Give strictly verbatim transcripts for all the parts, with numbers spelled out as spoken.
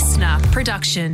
listener production.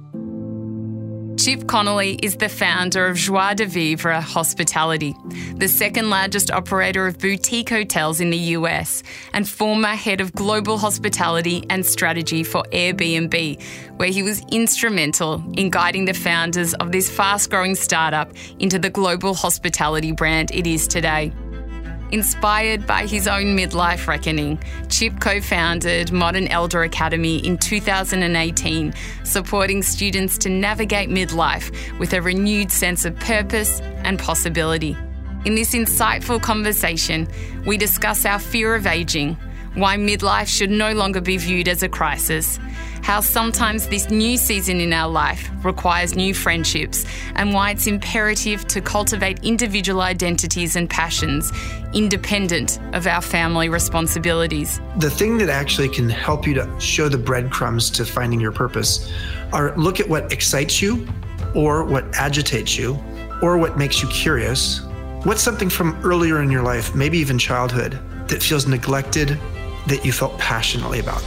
Chip Connolly is the founder of Joie de Vivre Hospitality, the second largest operator of boutique hotels in the U S, and former head of global hospitality and strategy for Airbnb, where he was instrumental in guiding the founders of this fast-growing startup into the global hospitality brand it is today. Inspired by his own midlife reckoning, Chip co-founded Modern Elder Academy in two thousand eighteen, supporting students to navigate midlife with a renewed sense of purpose and possibility. In this insightful conversation, we discuss our fear of aging, why midlife should no longer be viewed as a crisis, how sometimes this new season in our life requires new friendships, and why it's imperative to cultivate individual identities and passions independent of our family responsibilities. The thing that actually can help you to show the breadcrumbs to finding your purpose are look at what excites you or what agitates you or what makes you curious. What's something from earlier in your life, maybe even childhood, that feels neglected, that you felt passionately about?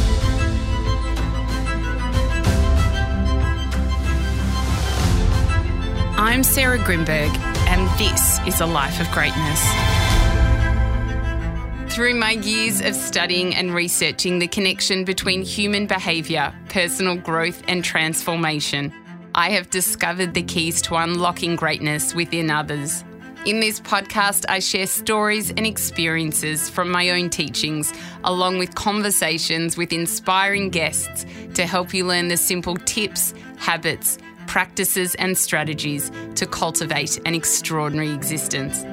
I'm Sarah Grimberg, and this is A Life of Greatness. Through my years of studying and researching the connection between human behaviour, personal growth and transformation, I have discovered the keys to unlocking greatness within others. In this podcast, I share stories and experiences from my own teachings, along with conversations with inspiring guests to help you learn the simple tips, habits, practices and strategies to cultivate an extraordinary existence.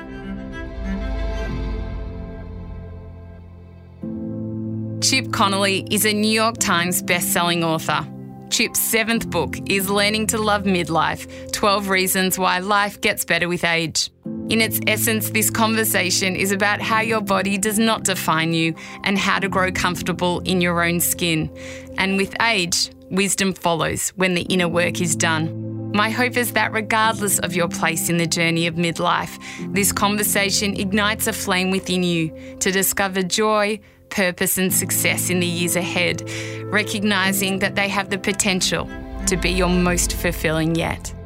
Chip Connolly is a New York Times best-selling author. Chip's seventh book is Learning to Love Midlife, twelve Reasons Why Life Gets Better with Age. In its essence, this conversation is about how your body does not define you and how to grow comfortable in your own skin. And with age, wisdom follows when the inner work is done. My hope is that regardless of your place in the journey of midlife, this conversation ignites a flame within you to discover joy, purpose and success in the years ahead, recognising that they have the potential to be your most fulfilling yet.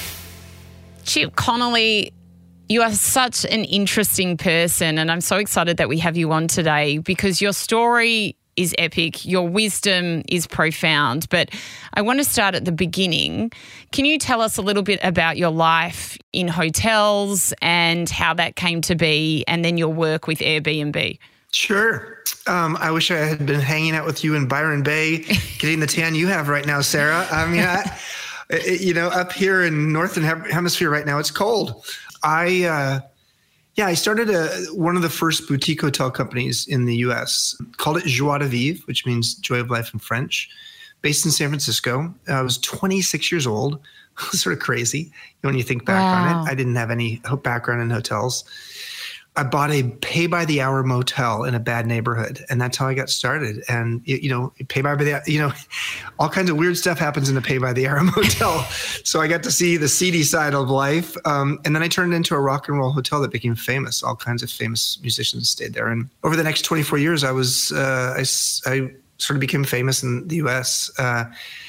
Chip Connolly, you are such an interesting person, and I'm so excited that we have you on today because your story is epic, your wisdom is profound. But I want to start at the beginning. Can you tell us a little bit about your life in hotels and how that came to be, and then your work with Airbnb? Sure. Um, I wish I had been hanging out with you in Byron Bay, getting the tan you have right now, Sarah. I mean, I, it, you know, up here in Northern Hemisphere right now, it's cold. I, uh, yeah, I started a, one of the first boutique hotel companies in the U S, called it Joie de Vivre, which means joy of life in French, based in San Francisco. I was twenty-six years old, sort of crazy when you think back Wow. on it. I didn't have any background in hotels. I bought a pay-by-the-hour motel in a bad neighborhood, and that's how I got started. And, you, you know, pay by the, you know, all kinds of weird stuff happens in a pay-by-the-hour motel. So I got to see the seedy side of life. Um, and then I turned it into a rock and roll hotel that became famous. All kinds of famous musicians stayed there. And over the next twenty-four years, I was, uh, I, I sort of became famous in the U S uh,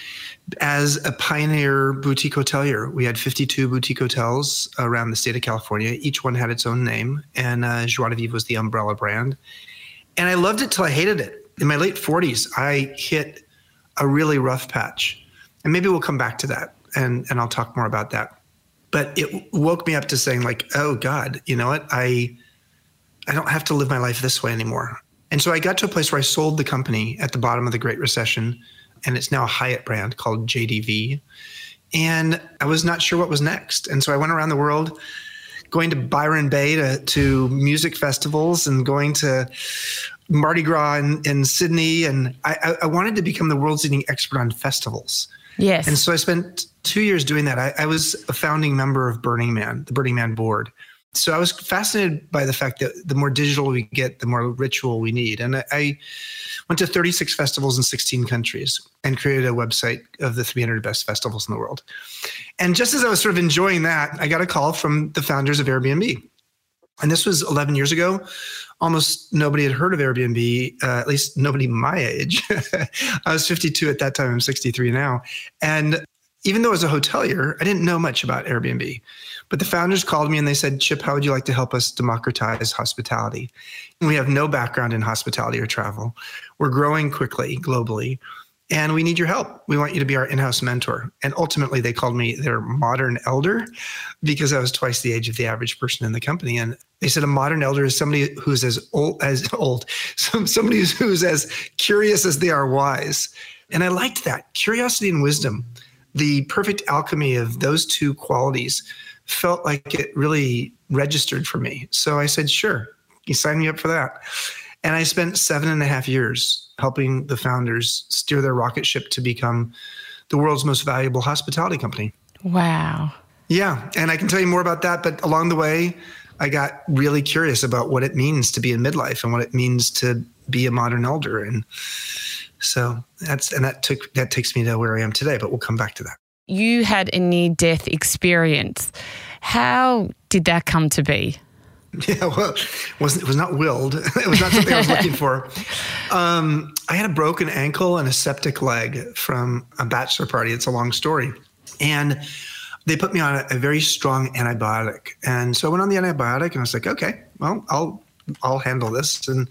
as a pioneer boutique hotelier. We had fifty-two boutique hotels around the state of California. Each one had its own name, and uh, Joie de Vivre was the umbrella brand. And I loved it till I hated it. In my late forties, I hit a really rough patch. And maybe we'll come back to that, and, and I'll talk more about that. But it woke me up to saying, like, oh, God, you know what? I, I don't have to live my life this way anymore. And so I got to a place where I sold the company at the bottom of the Great Recession, and it's now a Hyatt brand called J D V. And I was not sure what was next. And so I went around the world going to Byron Bay to, to music festivals and going to Mardi Gras in, in Sydney. And I, I wanted to become the world's leading expert on festivals. Yes. And so I spent two years doing that. I, I was a founding member of Burning Man, the Burning Man board. So I was fascinated by the fact that the more digital we get, the more ritual we need. And I, I went to thirty-six festivals in sixteen countries and created a website of the three hundred best festivals in the world. And just as I was sort of enjoying that, I got a call from the founders of Airbnb. And this was eleven years ago. Almost nobody had heard of Airbnb, uh, at least nobody my age. I was fifty-two at that time. I'm sixty-three now. And even though I was a hotelier, I didn't know much about Airbnb. But the founders called me and they said, Chip, how would you like to help us democratize hospitality? And we have no background in hospitality or travel. We're growing quickly globally, and we need your help. We want you to be our in-house mentor. And ultimately, they called me their modern elder because I was twice the age of the average person in the company. And they said a modern elder is somebody who's as old as old, somebody who's as curious as they are wise. And I liked that. Curiosity and wisdom, the perfect alchemy of those two qualities, felt like it really registered for me. So I said, sure, you sign me up for that. And I spent seven and a half years helping the founders steer their rocket ship to become the world's most valuable hospitality company. Wow. Yeah. And I can tell you more about that. But along the way, I got really curious about what it means to be in midlife and what it means to be a modern elder. And so that's, and that took, that takes me to where I am today, but we'll come back to that. You had a near-death experience. How did that come to be? Yeah, well, it, wasn't, it was not willed. It was not something I was looking for. Um, I had a broken ankle and a septic leg from a bachelor party. It's a long story. And they put me on a, a very strong antibiotic. And so I went on the antibiotic and I was like, okay, well, I'll I'll handle this. And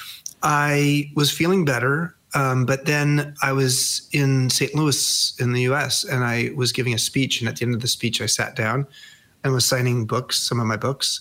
I was feeling better. Um, but then I was in Saint Louis in the U S and I was giving a speech. And at the end of the speech, I sat down and was signing books, some of my books.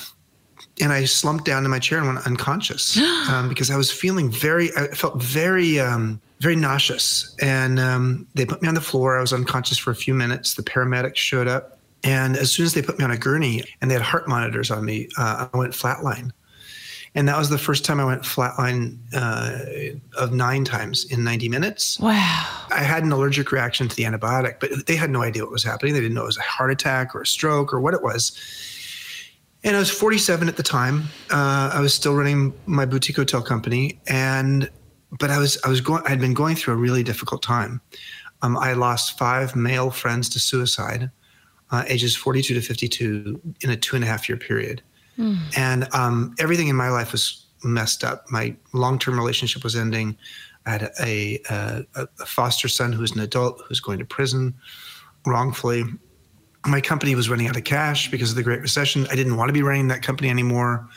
And I slumped down in my chair and went unconscious um, because I was feeling very, I felt very, um, very nauseous. And um, they put me on the floor. I was unconscious for a few minutes. The paramedics showed up. And as soon as they put me on a gurney and they had heart monitors on me, uh, I went flatline. And that was the first time I went flatline uh, of nine times in ninety minutes. Wow. I had an allergic reaction to the antibiotic, but they had no idea what was happening. They didn't know it was a heart attack or a stroke or what it was. And I was forty-seven at the time. Uh, I was still running my boutique hotel company. And, but I was, I was going, I'd been going through a really difficult time. Um, I lost five male friends to suicide, uh, ages forty-two to fifty-two in a two and a half year period. Mm. And um, everything in my life was messed up. My long-term relationship was ending. I had a, a, a foster son who was an adult who was going to prison wrongfully. My company was running out of cash because of the Great Recession. I didn't want to be running that company anymore.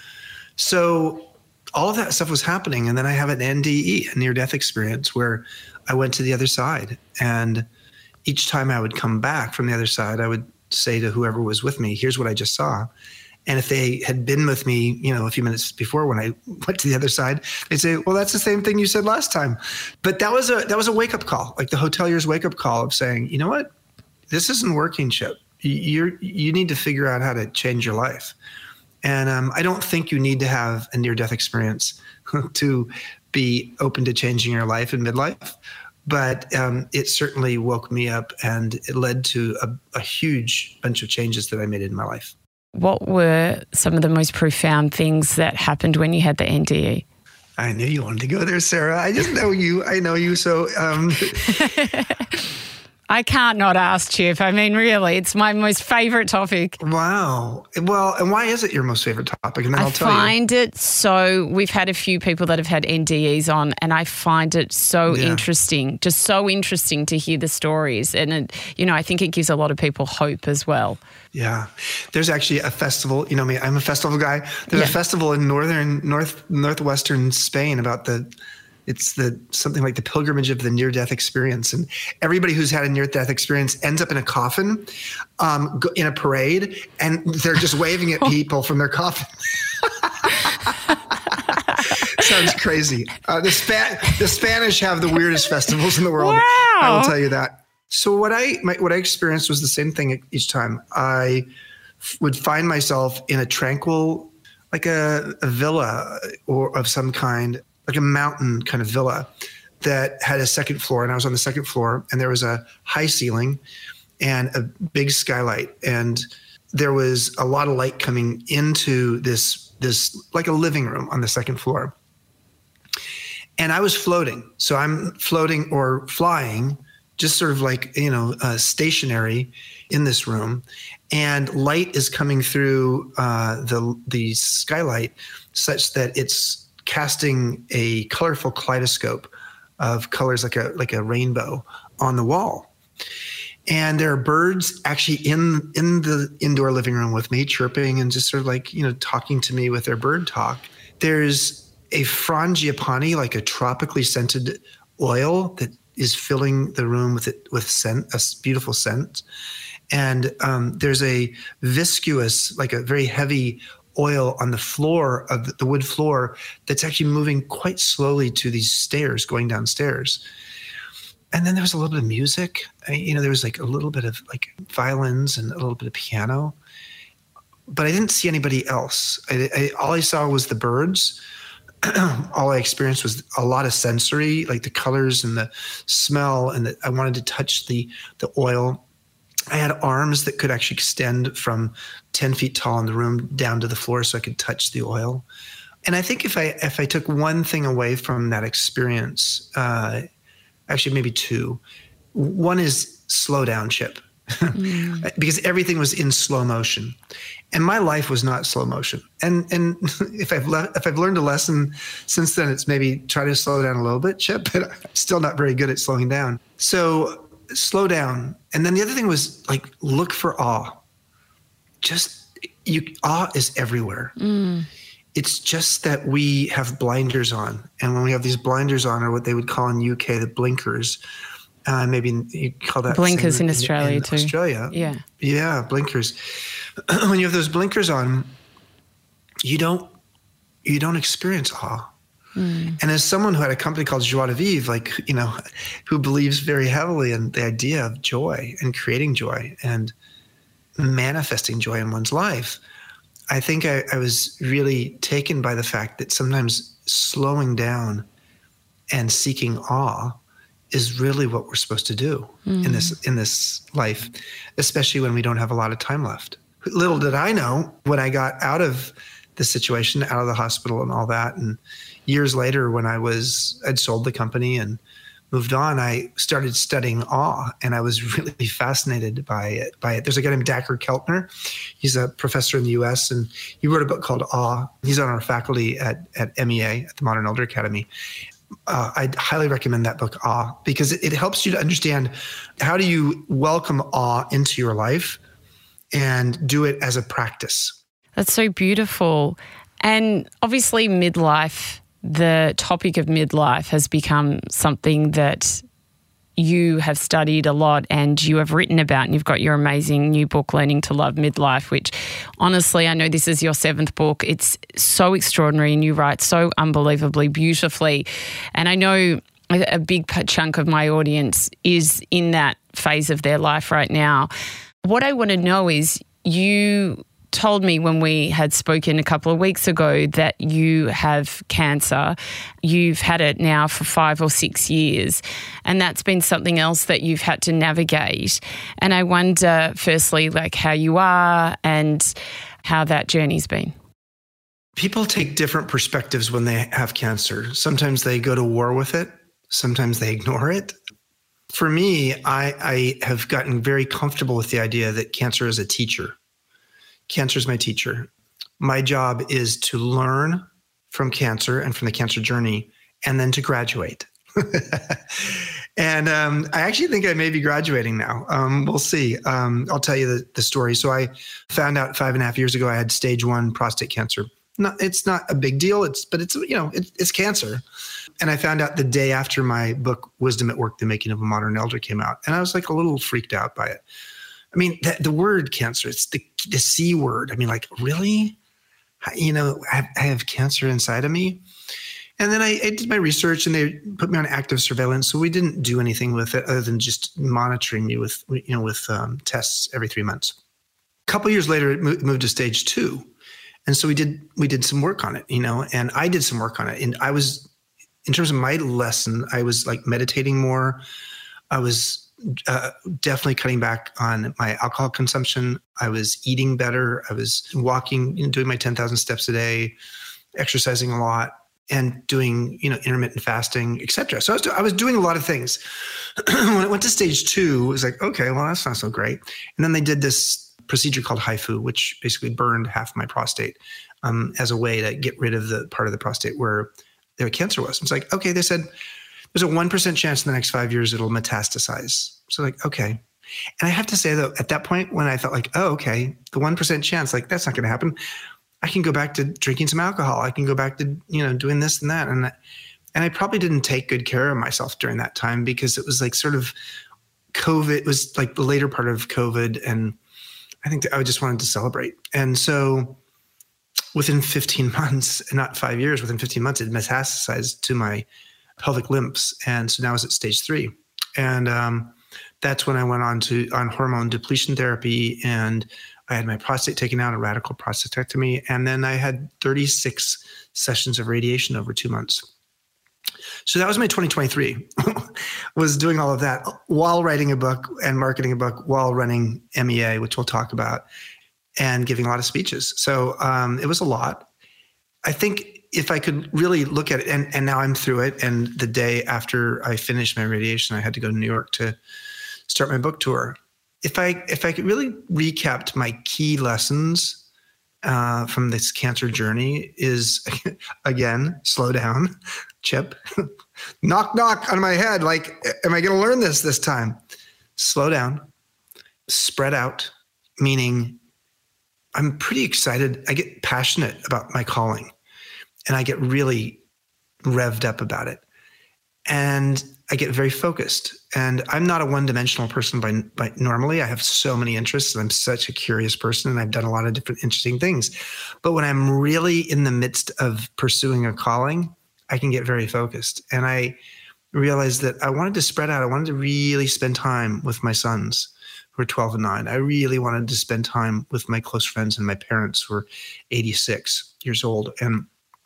So all of that stuff was happening. And then I have an N D E, a near-death experience, where I went to the other side. And each time I would come back from the other side, I would say to whoever was with me, here's what I just saw. And if they had been with me, you know, a few minutes before when I went to the other side, they'd say, well, that's the same thing you said last time. But that was a that was a wake-up call, like the hotelier's wake-up call of saying, you know what, this isn't working, Chip. You're, you need to figure out how to change your life. And um, I don't think you need to have a near-death experience to be open to changing your life in midlife. But um, it certainly woke me up, and it led to a, a huge bunch of changes that I made in my life. What were some of the most profound things that happened when you had the N D E? I knew you wanted to go there, Sarah. I just know you. I know you. So um... I can't not ask, Chip. I mean, really, it's my most favorite topic. Wow. Well, and why is it your most favorite topic? And then I I'll tell you. I find it so, we've had a few people that have had N D Es on, and I find it so yeah. interesting, just so interesting to hear the stories. And, it, you know, I think it gives a lot of people hope as well. Yeah. There's actually a festival, you know me, I'm a festival guy. There's yeah. a festival in northern, north, northwestern Spain about the, it's the something like the pilgrimage of the near-death experience. And everybody who's had a near-death experience ends up in a coffin, um, in a parade, and they're just waving at people from their coffin. Sounds crazy. Uh, the, Spa- the Spanish have the weirdest festivals in the world. Wow. I will tell you that. So what I my, what I experienced was the same thing each time. I f- would find myself in a tranquil, like a, a villa or of some kind, like a mountain kind of villa that had a second floor, and I was on the second floor, and there was a high ceiling and a big skylight, and there was a lot of light coming into this this like a living room on the second floor. And I was floating. So I'm floating or flying just sort of like, you know, uh, stationary in this room. And light is coming through uh, the the skylight such that it's casting a colorful kaleidoscope of colors like a like a rainbow on the wall. And there are birds actually in in the indoor living room with me, chirping and just sort of like, you know, talking to me with their bird talk. There's a frangipani, like a tropically scented oil that is filling the room with it with scent, a beautiful scent. And um, there's a viscous, like a very heavy oil on the floor of the, the wood floor that's actually moving quite slowly to these stairs going downstairs. And then there was a little bit of music. I, you know, there was like a little bit of like violins and a little bit of piano. But I didn't see anybody else. I, I, all I saw was the birds. All I experienced was a lot of sensory, like the colors and the smell, and the, I wanted to touch the the oil. I had arms that could actually extend from ten feet tall in the room down to the floor so I could touch the oil. And I think if I if I took one thing away from that experience, uh, actually maybe two. One is slow down, Chip, mm. because everything was in slow motion. And my life was not slow motion. And and if I've le- if I've learned a lesson since then, it's maybe try to slow down a little bit, Chip, but I'm still not very good at slowing down. So slow down. And then the other thing was like, look for awe. Just, you, awe is everywhere. Mm. It's just that we have blinders on. And when we have these blinders on, or what they would call in U K, the blinkers, uh, maybe you call that blinkers in, in Australia in too. Australia. Yeah. Yeah, blinkers. When you have those blinkers on, you don't, you don't experience awe. Mm. And as someone who had a company called Joie de Vivre, like, you know, who believes very heavily in the idea of joy and creating joy and manifesting joy in one's life, I think I, I was really taken by the fact that sometimes slowing down and seeking awe is really what we're supposed to do mm. in this in this life, especially when we don't have a lot of time left. Little did I know when I got out of the situation, out of the hospital and all that, and years later when I was, I'd sold the company and moved on, I started studying awe, and I was really fascinated by it. By it. There's a guy named Dacher Keltner. He's a professor in the U S, and he wrote a book called Awe. He's on our faculty at, at M E A, at the Modern Elder Academy. Uh, I'd highly recommend that book, Awe, because it, it helps you to understand how do you welcome awe into your life and do it as a practice. That's so beautiful. And obviously midlife, the topic of midlife has become something that you have studied a lot and you have written about, and you've got your amazing new book, Learning to Love Midlife, which honestly, I know this is your seventh book. It's so extraordinary and you write so unbelievably beautifully. And I know a big chunk of my audience is in that phase of their life right now. What I want to know is, you told me when we had spoken a couple of weeks ago that you have cancer. You've had it now for five or six years, and that's been something else that you've had to navigate. And I wonder, firstly, like how you are and how that journey's been. People take different perspectives when they have cancer. Sometimes they go to war with it. Sometimes they ignore it. For me, I, I have gotten very comfortable with the idea that cancer is a teacher. Cancer is my teacher. My job is to learn from cancer and from the cancer journey, and then to graduate. And um, I actually think I may be graduating now. Um, we'll see. Um, I'll tell you the, the story. So I found out five and a half years ago I had stage one prostate cancer. No, it's not a big deal. It's but it's you know it, it's cancer. And I found out the day after my book Wisdom at Work: The Making of a Modern Elder came out, and I was like a little freaked out by it. I mean, the, the word cancer, it's the the C word. I mean, like, really? You know, I have, I have cancer inside of me? And then I, I did my research, and they put me on active surveillance. So we didn't do anything with it other than just monitoring me with, you know, with um, tests every three months. A couple of years later, it moved to stage two. And so we did, we did some work on it, you know, and I did some work on it. And I was, in terms of my lesson, I was like meditating more. I was Uh, definitely cutting back on my alcohol consumption. I was eating better. I was walking, you know, doing my ten thousand steps a day, exercising a lot. and doing, you know, intermittent fasting, et cetera. So I was, do- I was doing a lot of things. When it went to stage two, it was like, okay, well, that's not so great. And then they did this procedure called HIFU, which basically burned half my prostate um, as a way to get rid of the part of the prostate where their cancer was. It's like, okay, they said, there's a one percent chance in the next five years it'll metastasize. So like, okay. And I have to say though, at that point when I felt like, oh, okay, the one percent chance, like that's not going to happen. I can go back to drinking some alcohol. I can go back to, you know, doing this and that. And that, and I probably didn't take good care of myself during that time because it was like sort of COVID. It was like the later part of COVID. And I think I just wanted to celebrate. And so within fifteen months, not five years, within fifteen months, it metastasized to my pelvic lymphs. And so now I was at stage three. And um, that's when I went on to on hormone depletion therapy, and I had my prostate taken out, a radical prostatectomy. And then I had thirty-six sessions of radiation over two months. So that was my twenty twenty-three, was doing all of that while writing a book and marketing a book, while running M E A, which we'll talk about, and giving a lot of speeches. So um, it was a lot. I think if I could really look at it, and, and now I'm through it. And the day after I finished my radiation, I had to go to New York to start my book tour. If I if I could really recap my key lessons uh, from this cancer journey is, again, slow down, Chip. knock, knock on my head. Like, am I going to learn this this time? Slow down, spread out, meaning I'm pretty excited. I get passionate about my calling. And I get really revved up about it. And I get very focused. And I'm not a one-dimensional person by, by normally. I have so many interests, and I'm such a curious person, and I've done a lot of different interesting things. But when I'm really in the midst of pursuing a calling, I can get very focused. And I realized that I wanted to spread out. I wanted to really spend time with my sons who are twelve and nine. I really wanted to spend time with my close friends and my parents who are eighty-six years old. And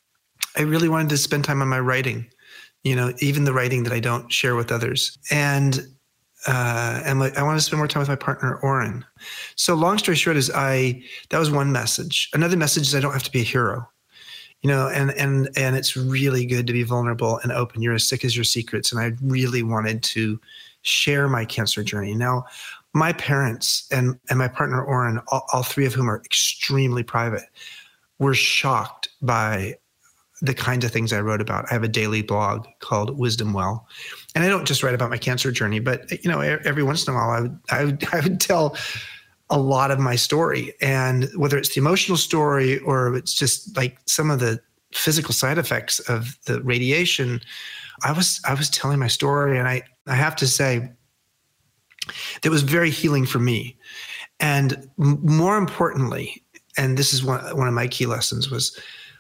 I really wanted to spend time on my writing, you know, even the writing that I don't share with others. And uh, and like, I wanted to spend more time with my partner, Oren. So long story short is I, that was one message. Another message is I don't have to be a hero, you know, and, and, and it's really good to be vulnerable and open. You're as sick as your secrets. And I really wanted to share my cancer journey. Now, my parents and, and my partner, Oren, all, all three of whom are extremely private, were shocked by the kinds of things I wrote about. I have a daily blog called Wisdom Well, and I don't just write about my cancer journey, but you know, every once in a while, I would, I would, I would tell a lot of my story, and whether it's the emotional story or it's just like some of the physical side effects of the radiation, I was, I was telling my story, and I, I have to say, that was very healing for me, and m- more importantly, and this is one, one of my key lessons was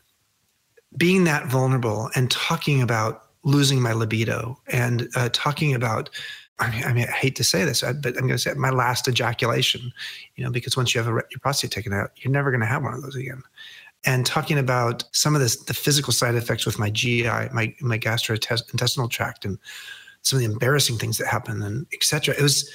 being that vulnerable and talking about losing my libido and uh, talking about, I mean, I mean, I hate to say this, but I'm going to say my last ejaculation, you know, because once you have a, your prostate taken out, you're never going to have one of those again. And talking about some of this, the physical side effects with my G I, my, my gastrointestinal tract, and some of the embarrassing things that happen, and et cetera. It was,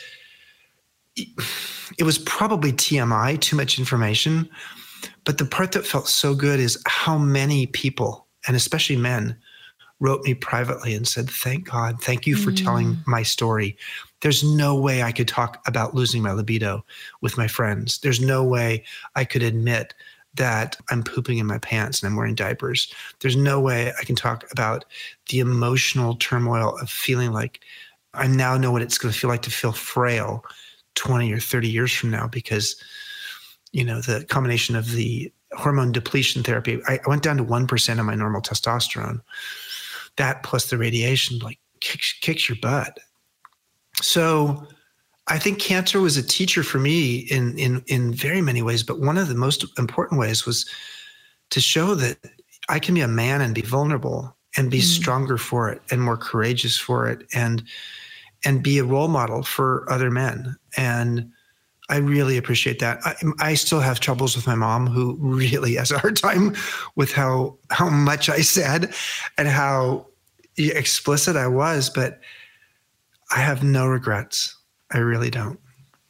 it was probably T M I, too much information. But the part that felt so good is how many people, and especially men, wrote me privately and said, thank God, thank you for mm. telling my story. There's no way I could talk about losing my libido with my friends. There's no way I could admit that I'm pooping in my pants and I'm wearing diapers. There's no way I can talk about the emotional turmoil of feeling like I now know what it's going to feel like to feel frail twenty or thirty years from now, because you know, the combination of the hormone depletion therapy, I, I went down to one percent of my normal testosterone. That plus the radiation, like kicks, kicks your butt. So I think cancer was a teacher for me in, in, in very many ways, but one of the most important ways was to show that I can be a man and be vulnerable and be mm. stronger for it and more courageous for it, and, and be a role model for other men. And I really appreciate that. I, I still have troubles with my mom, who really has a hard time with how how much I said and how explicit I was, but I have no regrets. I really don't.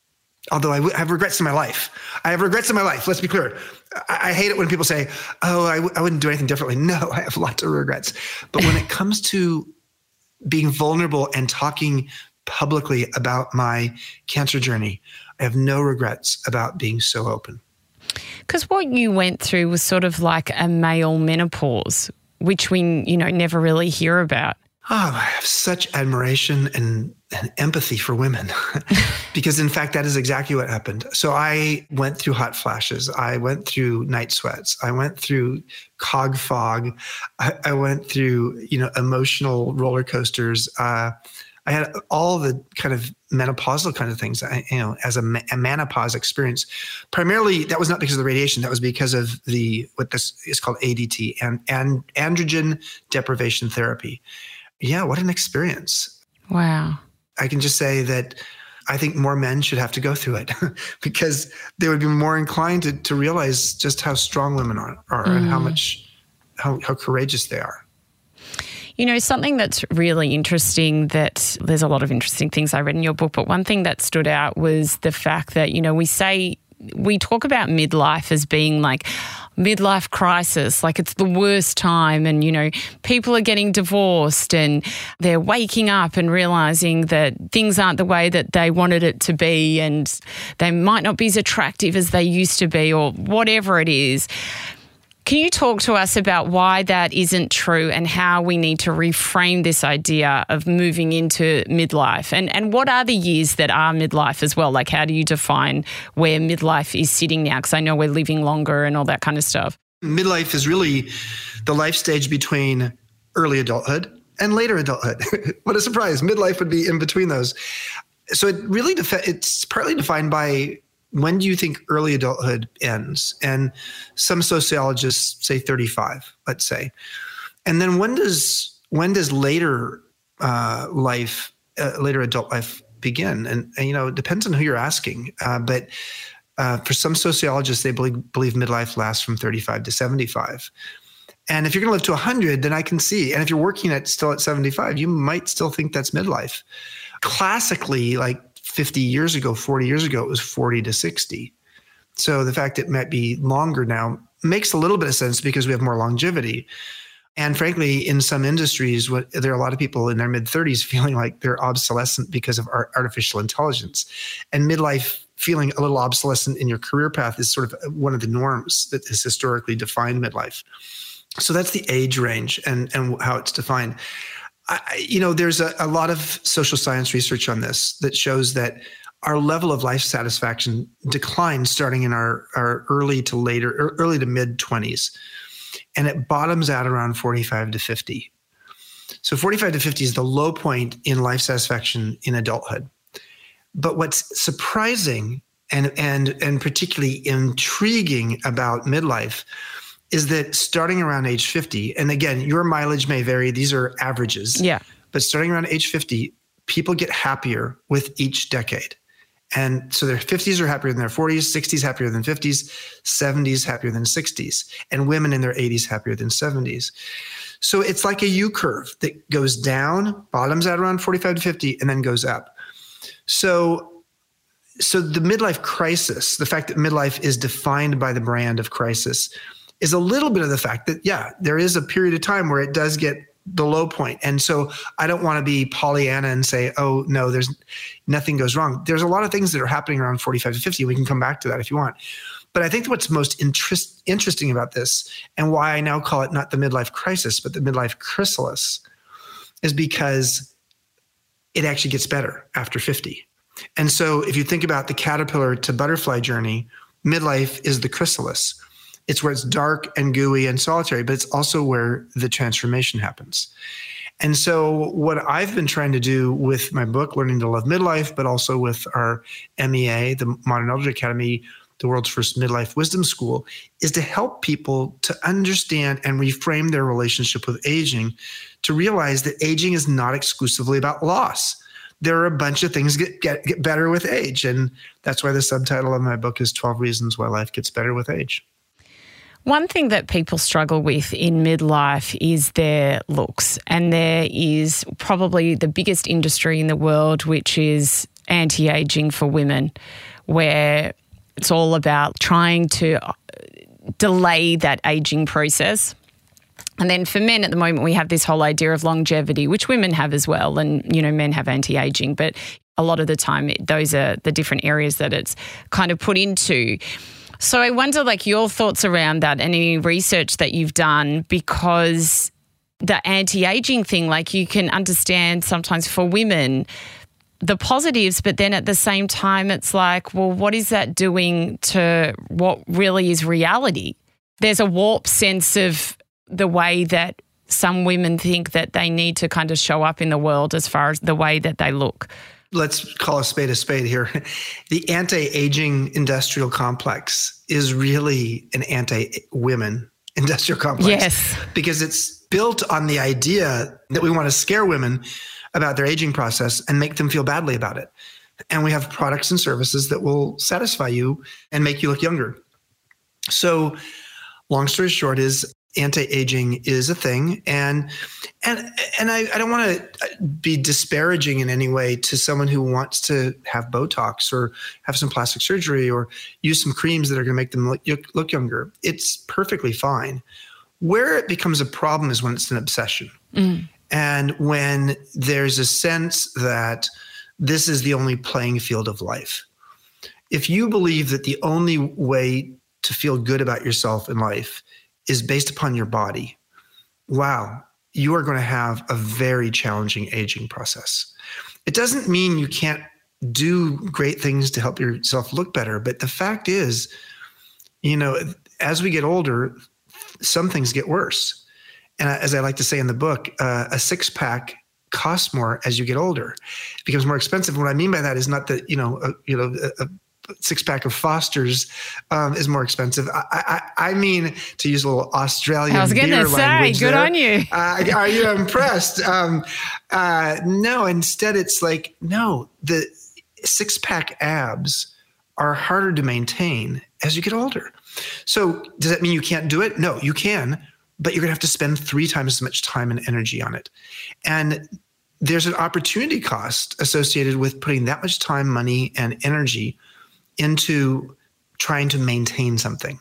Although I, w- I have regrets in my life. I have regrets in my life. Let's be clear. I, I hate it when people say, oh, I, w- I wouldn't do anything differently. No, I have lots of regrets. But when it comes to being vulnerable and talking publicly about my cancer journey, I have no regrets about being so open. Because what you went through was sort of like a male menopause, which we, you know, never really hear about. Oh, I have such admiration and, and empathy for women because, in fact, that is exactly what happened. So I went through hot flashes. I went through night sweats. I went through cog fog. I, I went through, you know, emotional roller coasters. Uh, I had all the kind of menopausal kind of things, I, you know, as a, a menopause experience. Primarily, that was not because of the radiation. That was because of the what this is called A D T, and, and androgen deprivation therapy. Yeah, what an experience. Wow. I can just say that I think more men should have to go through it because they would be more inclined to, to realize just how strong women are, are mm. and how much, how, how courageous they are. You know, something that's really interesting, that there's a lot of interesting things I read in your book, but one thing that stood out was the fact that, you know, we say, we talk about midlife as being like midlife crisis, like it's the worst time, and, you know, people are getting divorced and they're waking up and realizing that things aren't the way that they wanted it to be, and they might not be as attractive as they used to be, or whatever it is. Can you talk to us about why that isn't true and how we need to reframe this idea of moving into midlife? And and what are the years that are midlife as well? Like, how do you define where midlife is sitting now? Because I know we're living longer and all that kind of stuff. Midlife is really the life stage between early adulthood and later adulthood. What a surprise. Midlife would be in between those. So it really defi- it's partly defined by when do you think early adulthood ends? And some sociologists say thirty-five, let's say. And then when does when does later uh, life, uh, later adult life begin? And, and, you know, it depends on who you're asking. Uh, but uh, for some sociologists, they believe, believe midlife lasts from thirty-five to seventy-five. And if you're going to live to one hundred, then I can see. And if you're working at still at seventy-five, you might still think that's midlife. Classically, like fifty years ago, forty years ago, it was forty to sixty. So the fact it might be longer now makes a little bit of sense because we have more longevity. And frankly, in some industries, what, there are a lot of people in their mid-thirties feeling like they're obsolescent because of our artificial intelligence. And midlife feeling a little obsolescent in your career path is sort of one of the norms that has historically defined midlife. So that's the age range and, and how it's defined. I, you know, there's a, a lot of social science research on this that shows that our level of life satisfaction declines starting in our, our early to later, or early to mid twenties. And it bottoms out around forty-five to fifty. So forty-five to fifty is the low point in life satisfaction in adulthood. But what's surprising and, and, and particularly intriguing about midlife is that starting around age fifty, and again, your mileage may vary. These are averages. Yeah. But starting around age fifty, people get happier with each decade. And so their fifties are happier than their forties, sixties happier than fifties, seventies happier than sixties, and women in their eighties happier than seventies. So it's like a U curve that goes down, bottoms out around forty-five to fifty, and then goes up. So So the midlife crisis, the fact that midlife is defined by the brand of crisis, is a little bit of the fact that, yeah, there is a period of time where it does get the low point. And so I don't want to be Pollyanna and say, oh, no, there's nothing goes wrong. There's a lot of things that are happening around forty-five to fifty. We can come back to that if you want. But I think what's most interest, interesting about this, and why I now call it not the midlife crisis, but the midlife chrysalis, is because it actually gets better after fifty. And so if you think about the caterpillar to butterfly journey, midlife is the chrysalis. It's where it's dark and gooey and solitary, but it's also where the transformation happens. And so what I've been trying to do with my book, Learning to Love Midlife, but also with our M E A, the Modern Elder Academy, the world's first midlife wisdom school, is to help people to understand and reframe their relationship with aging, to realize that aging is not exclusively about loss. There are a bunch of things get, get, get better with age. And that's why the subtitle of my book is twelve Reasons Why Life Gets Better with Age. One thing that people struggle with in midlife is their looks. And there is probably the biggest industry in the world, which is anti-aging for women. where it's all about trying to delay that aging process. And then for men at the moment, we have this whole idea of longevity, which women have as well. And, you know, men have anti-aging, but a lot of the time those are the different areas that it's kind of put into. So I wonder, like, your thoughts around that and any research that you've done, because the anti-aging thing, like, you can understand sometimes for women the positives, but then at the same time it's like, well, what is that doing to what really is reality? There's a warped sense of the way that some women think that they need to kind of show up in the world as far as the way that they look. Let's call a spade a spade here. The anti-aging industrial complex is really an anti-women industrial complex. Yes. Because it's built on the idea that we want to scare women about their aging process and make them feel badly about it. And we have products and services that will satisfy you and make you look younger. So long story short is anti-aging is a thing. And and and I, I don't want to be disparaging in any way to someone who wants to have Botox or have some plastic surgery or use some creams that are going to make them look, look younger. It's perfectly fine. Where it becomes a problem is when it's an obsession. Mm. And when there's a sense that this is the only playing field of life. If you believe that the only way to feel good about yourself in life is based upon your body, wow, you are going to have a very challenging aging process. It doesn't mean you can't do great things to help yourself look better, but the fact is, you know, as we get older, some things get worse. And as I like to say in the book, uh, a six-pack costs more as you get older. It becomes more expensive. What I mean by that is not that, you know, a, you know, a, a six-pack of Foster's um, is more expensive. I, I, I mean, to use a little Australian beer language. I was going to say, good there. on you. Uh, are you impressed? Um, uh, no, instead it's like, no, the six-pack abs are harder to maintain as you get older. So does that mean you can't do it? No, you can, but you're going to have to spend three times as much time and energy on it. And there's an opportunity cost associated with putting that much time, money, and energy into trying to maintain something.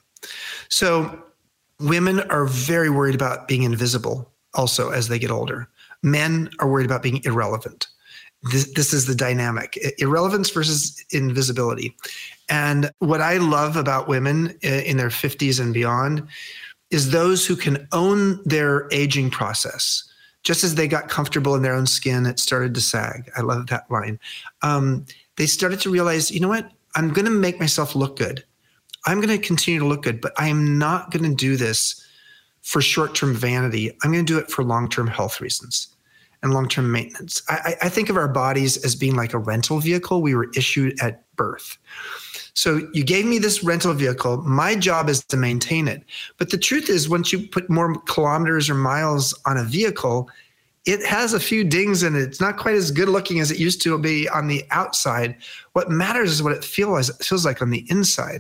So women are very worried about being invisible also as they get older. Men are worried about being irrelevant. This, this is the dynamic, irrelevance versus invisibility. And what I love about women in their fifties and beyond is those who can own their aging process. Just as they got comfortable in their own skin, it started to sag. I love that line. Um, they started to realize, you know what? I'm going to make myself look good. I'm going to continue to look good, but I am not going to do this for short-term vanity. I'm going to do it for long-term health reasons and long-term maintenance. I, I think of our bodies as being like a rental vehicle we were issued at birth. So you gave me this rental vehicle. My job is to maintain it. But the truth is, once you put more kilometers or miles on a vehicle, it has a few dings in it. It's not quite as good looking as it used to be on the outside. What matters is what it feels, it feels like on the inside.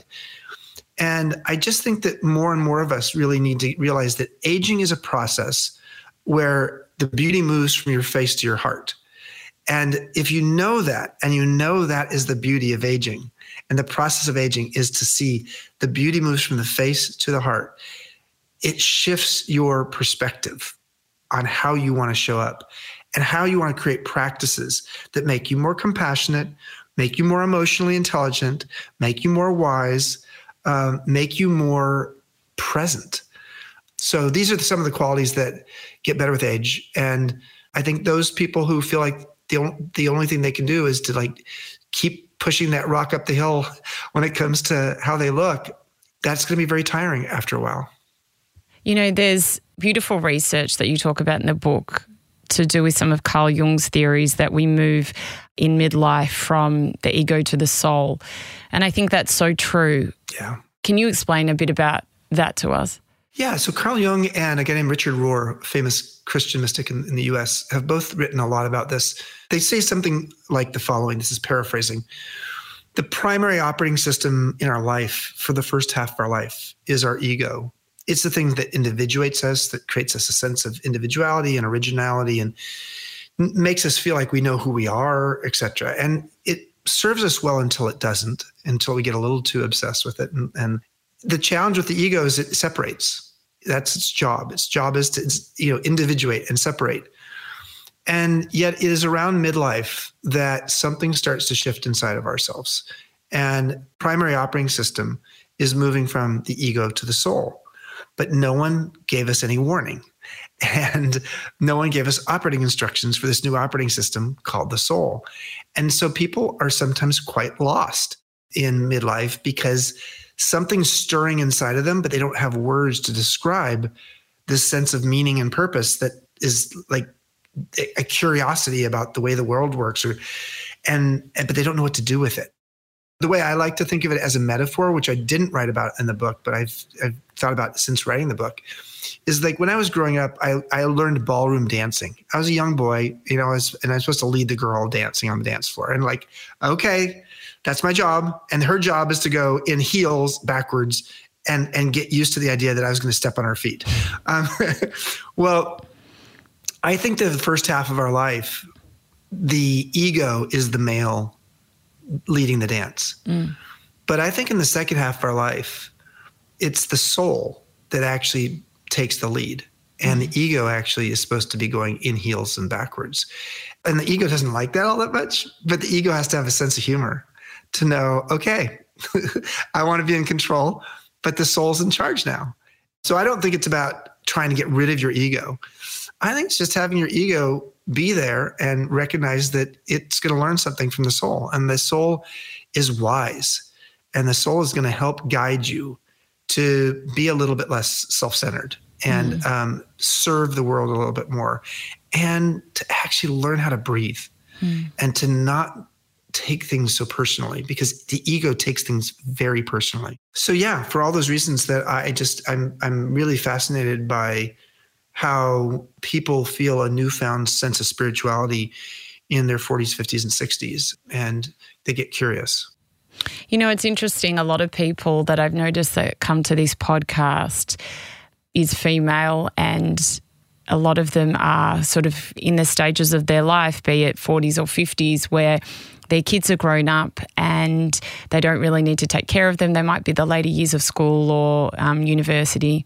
And I just think that more and more of us really need to realize that aging is a process where the beauty moves from your face to your heart. And if you know that, and you know that is the beauty of aging, and the process of aging is to see the beauty moves from the face to the heart, it shifts your perspective on how you want to show up and how you want to create practices that make you more compassionate, make you more emotionally intelligent, make you more wise, um, make you more present. So these are some of the qualities that get better with age. And I think those people who feel like the, on- the only thing they can do is to like keep pushing that rock up the hill when it comes to how they look, that's going to be very tiring after a while. You know, there's beautiful research that you talk about in the book to do with some of Carl Jung's theories that we move in midlife from the ego to the soul. And I think that's so true. Yeah. Can you explain a bit about that to us? Yeah. So Carl Jung and a guy named Richard Rohr, famous Christian mystic in, in the U S, have both written a lot about this. They say something like the following. This is paraphrasing. The primary operating system in our life for the first half of our life is our ego. It's the thing that individuates us, that creates us a sense of individuality and originality and makes us feel like we know who we are, et cetera. And it serves us well until it doesn't, until we get a little too obsessed with it. And, and the challenge with the ego is it separates. That's its job. Its job is to, you know, individuate and separate. And yet it is around midlife that something starts to shift inside of ourselves. And primary operating system is moving from the ego to the soul. But no one gave us any warning. And no one gave us operating instructions for this new operating system called the soul. And so people are sometimes quite lost in midlife because something's stirring inside of them, but they don't have words to describe this sense of meaning and purpose that is like a curiosity about the way the world works, or and but they don't know what to do with it. The way I like to think of it as a metaphor, which I didn't write about in the book, but I've, I've thought about since writing the book, is like when I was growing up, I, I learned ballroom dancing. I was a young boy, you know, I was, and I was supposed to lead the girl dancing on the dance floor. And like, okay, that's my job. And her job is to go in heels backwards and, and get used to the idea that I was going to step on her feet. Um, well, I think that the first half of our life, the ego is the male leading the dance. Mm. But I think in the second half of our life, it's the soul that actually takes the lead. And mm. the ego actually is supposed to be going in heels and backwards. And the ego doesn't like that all that much, but the ego has to have a sense of humor to know, okay, I want to be in control, but the soul's in charge now. So I don't think it's about trying to get rid of your ego. I think it's just having your ego be there and recognize that it's going to learn something from the soul. And the soul is wise. And the soul is going to help guide you to be a little bit less self-centered and mm. um, serve the world a little bit more, and to actually learn how to breathe mm. and to not take things so personally, because the ego takes things very personally. So yeah, for all those reasons that I just, I'm, I'm really fascinated by how people feel a newfound sense of spirituality in their forties, fifties, and sixties, and they get curious. You know, it's interesting. A lot of people that I've noticed that come to this podcast is female, and a lot of them are sort of in the stages of their life, be it forties or fifties, where their kids are grown up and they don't really need to take care of them. They might be the later years of school or um, university,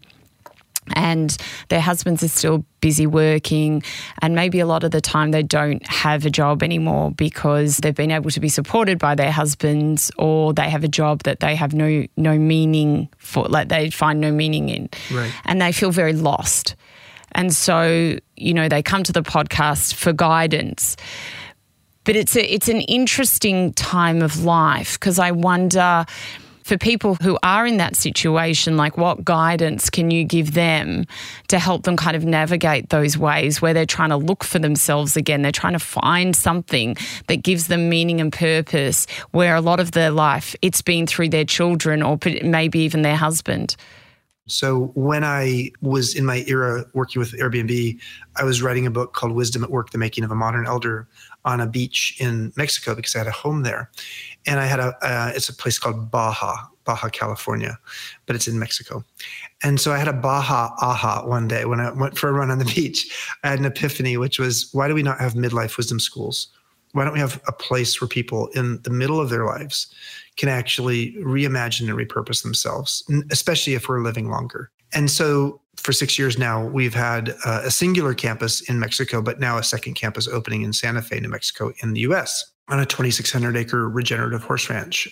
and their husbands are still busy working, and maybe a lot of the time they don't have a job anymore because they've been able to be supported by their husbands, or they have a job that they have no no meaning for, like they find no meaning in. Right. And they feel very lost. And so, you know, they come to the podcast for guidance. But it's a, it's an interesting time of life, because I wonder, for people who are in that situation, like what guidance can you give them to help them kind of navigate those ways where they're trying to look for themselves again? They're trying to find something that gives them meaning and purpose, where a lot of their life it's been through their children or maybe even their husband. So when I was in my era working with Airbnb, I was writing a book called Wisdom at Work, The Making of a Modern Elder, on a beach in Mexico, because I had a home there. And I had a, uh, it's a place called Baja, Baja, California, but it's in Mexico. And so I had a Baja aha one day when I went for a run on the beach. I had an epiphany, which was, why do we not have midlife wisdom schools? Why don't we have a place where people in the middle of their lives can actually reimagine and repurpose themselves, especially if we're living longer? And so for six years now, we've had uh, a singular campus in Mexico, but now a second campus opening in Santa Fe, New Mexico, in the U S, on a twenty-six hundred acre regenerative horse ranch.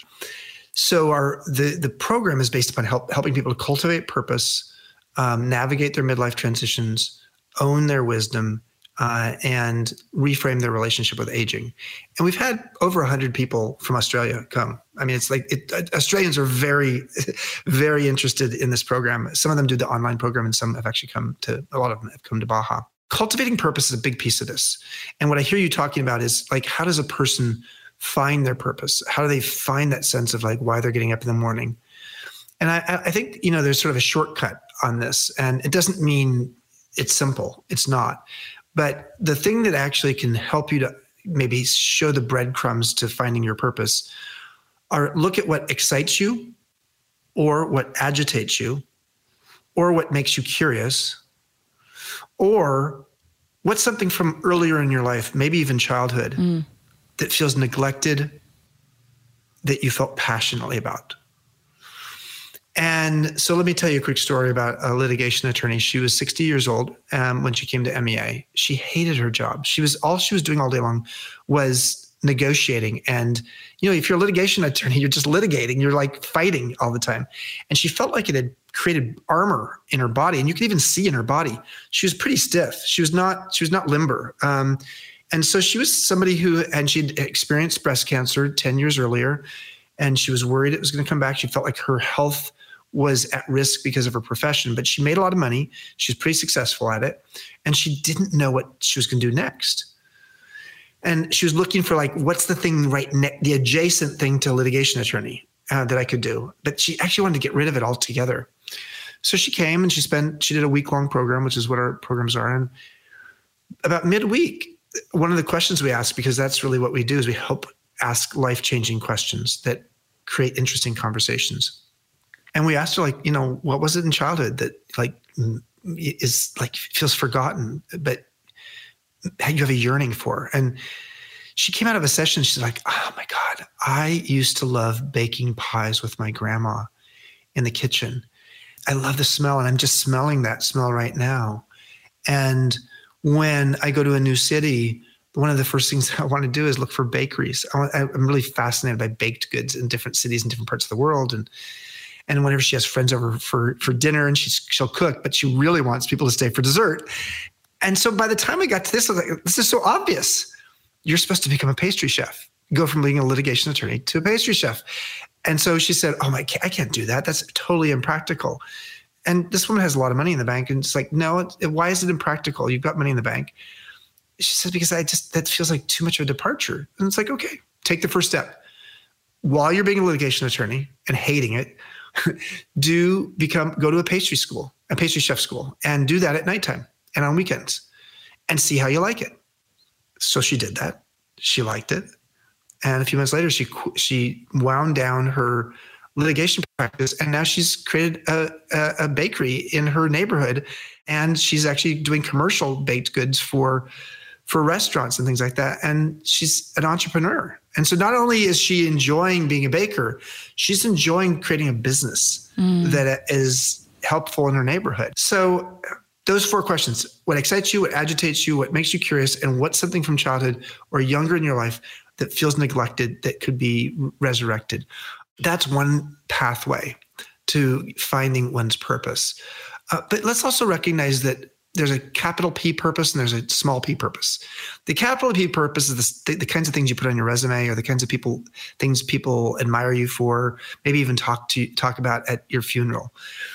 So our the, the program is based upon help, helping people to cultivate purpose, um, navigate their midlife transitions, own their wisdom, Uh, and reframe their relationship with aging. And we've had over one hundred people from Australia come. I mean, it's like it, Australians are very, very interested in this program. Some of them do the online program, and some have actually come to, a lot of them have come to Baja. Cultivating purpose is a big piece of this. And what I hear you talking about is like, how does a person find their purpose? How do they find that sense of like why they're getting up in the morning? And I, I think, you know, there's sort of a shortcut on this, and it doesn't mean it's simple. It's not. But the thing that actually can help you to maybe show the breadcrumbs to finding your purpose are look at what excites you, or what agitates you, or what makes you curious, or what's something from earlier in your life, maybe even childhood, mm. that feels neglected that you felt passionately about. And so let me tell you a quick story about a litigation attorney. She was sixty years old um, when she came to M E A. She hated her job. She was all she was doing all day long was negotiating. And, you know, if you're a litigation attorney, you're just litigating. You're like fighting all the time. And she felt like it had created armor in her body. And you could even see in her body, she was pretty stiff. She was not, she was not limber. Um, and so she was somebody who, and she'd experienced breast cancer ten years earlier, and she was worried it was going to come back. She felt like her health was at risk because of her profession, but she made a lot of money. She was pretty successful at it. And she didn't know what she was going to do next. And she was looking for like, what's the thing right next, the adjacent thing to a litigation attorney uh, that I could do. But she actually wanted to get rid of it altogether. So she came and she spent, she did a week long program, which is what our programs are. And about midweek, one of the questions we ask, because that's really what we do, is we help ask life-changing questions that create interesting conversations. And we asked her, like, you know, what was it in childhood that like is like feels forgotten, but you have a yearning for? And she came out of a session, she's like, oh my God, I used to love baking pies with my grandma in the kitchen. I love the smell, and I'm just smelling that smell right now. And when I go to a new city, one of the first things I want to do is look for bakeries. I, I'm really fascinated by baked goods in different cities and different parts of the world. And And whenever she has friends over for, for dinner and she's, she'll cook, but she really wants people to stay for dessert. And so by the time I got to this, I was like, this is so obvious. You're supposed to become a pastry chef. Go from being a litigation attorney to a pastry chef. And so she said, oh my, I can't do that. That's totally impractical. And this woman has a lot of money in the bank. And it's like, no, it, why is it impractical? You've got money in the bank. She said, because I just, that feels like too much of a departure. And it's like, okay, take the first step. While you're being a litigation attorney and hating it, do become, go to a pastry school, a pastry chef school, and do that at nighttime and on weekends and see how you like it. So she did that. She liked it. And a few months later, she, she wound down her litigation practice, and now she's created a, a, a bakery in her neighborhood, and she's actually doing commercial baked goods for, for restaurants and things like that. And she's an entrepreneur. And so not only is she enjoying being a baker, she's enjoying creating a business mm. that is helpful in her neighborhood. So those four questions: what excites you, what agitates you, what makes you curious, and what's something from childhood or younger in your life that feels neglected that could be resurrected. That's one pathway to finding one's purpose. Uh, but let's also recognize that there's a capital P purpose and there's a small p purpose. The capital P purpose is the, the kinds of things you put on your resume, or the kinds of people, things people admire you for, maybe even talk to talk about at your funeral.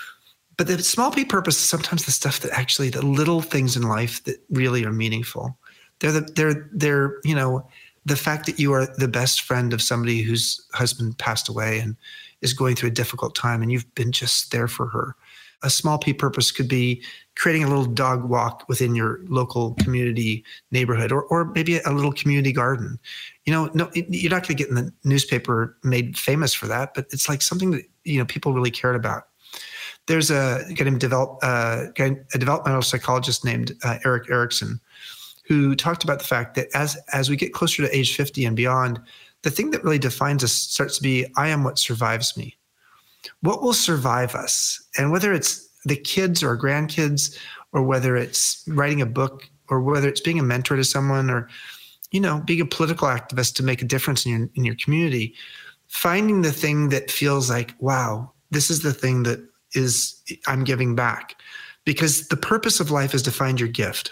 But the small p purpose is sometimes the stuff that actually, the little things in life that really are meaningful. They're the, they're, they're, you know, the fact that you are the best friend of somebody whose husband passed away and is going through a difficult time, and you've been just there for her. A small p purpose could be creating a little dog walk within your local community neighborhood, or or maybe a little community garden. You know, no, you're not going to get in the newspaper made famous for that, but it's like something that, you know, people really cared about. There's a guy named develop, uh, a developmental psychologist named uh, Erik Erikson, who talked about the fact that as as we get closer to age fifty and beyond, the thing that really defines us starts to be, I am what survives me. What will survive us? And whether it's the kids or grandkids, or whether it's writing a book, or whether it's being a mentor to someone, or, you know, being a political activist to make a difference in your in your community, finding the thing that feels like, wow, this is the thing that is I'm giving back. Because the purpose of life is to find your gift.